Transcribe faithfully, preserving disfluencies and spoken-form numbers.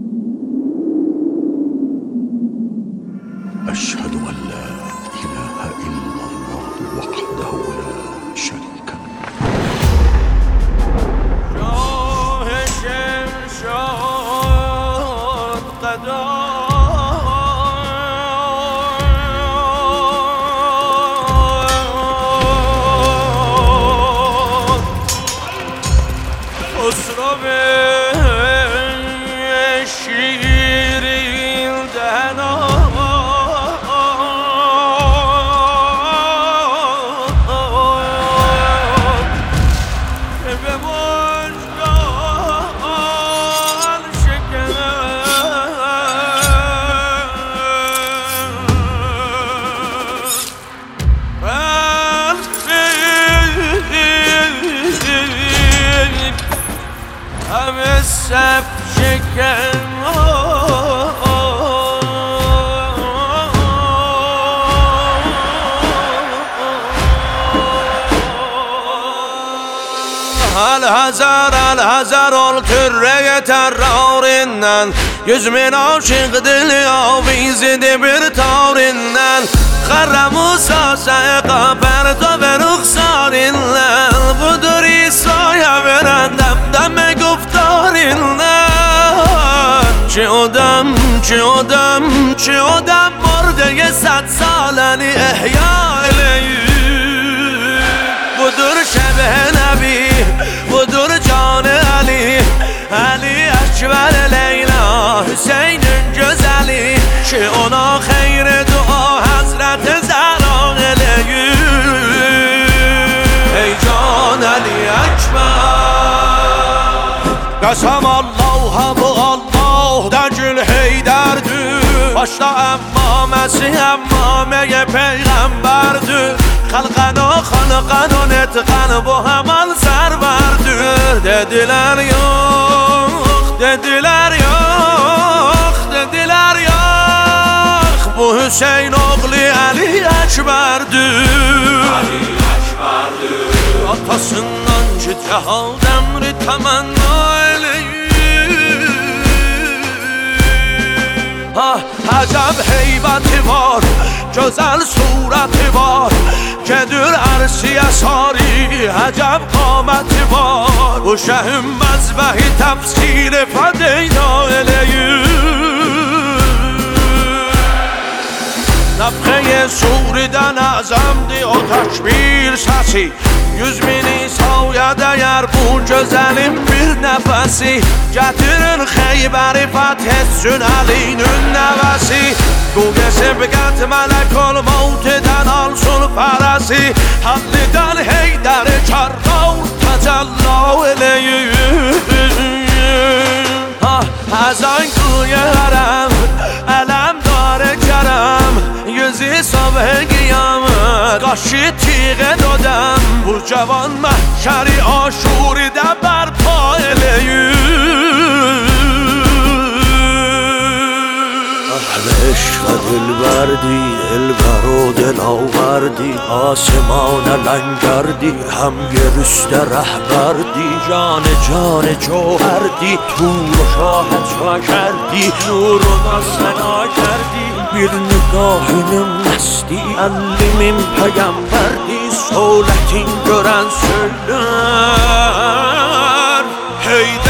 أشهد أن لا إله إلا الله وحده لا شريك له. شاه شمشاد قدا خسرو شیرین دهنا به مژگان شکن همه سب شکن الحذر الحذر الكره terrorinden Yüzümün aşık dili avizidi bir tavrinden Xarra Musa sayqa berda ve ruxsarinden Budur İsa'ya veren demdeme guftarinden Çi odam, çi odam, çi odam Mordeye sad saleni ehya eleyim Budur şebhe nebi Budur canı Ali Ali Ekber Leyla Hüseyin'in güzeli Ki ona hayır dua Hazreti Zehra eleyim Ey can Ali Ekber Qasam Allah'a bu Allah da gül heydərdir Başda əmmaməsi əmmaməyə peyğəmbərdir Xalqana xalqana netqan bu hemen serverdir Dediler yok, dediler yok, dediler yok Bu Hüseyin oğlu Ali Ekber'dir Ali Ekber'dir Atasından ki cehal demri temenna eleyim Ah, acab heybeti var, güzel sureti var Gedir arsiye sari, acab qameti var Bu şehim mezbehi tefsir fedeyna eleyim Nefxe suriden azamdi o tekbir sesi Yüz bin İsa'ya değer bu güzelim bir nefesi Getirin Xeyberi fethetsin Ali'nin nevesi Gugesi biqət melek ol mevtiden alsın feresi Halliden Heyderi kerrav tecella eleyim Ah hazan kuyarım elem dare kerem Yüzü sabah kıyamet Qaşı tiğe dodem Bu cavan məhşəri aşuridə bərpa eləyim اهل عشق دلبردی دلبر و دلاوردی آسمان لنگردی هم گرست رهبردی جان جان جوهردی تور و شاهد شا کردی نور و سنا کردی bir nigahının nesdi Ellimin peygamberdi Soletin gören söyler Heyder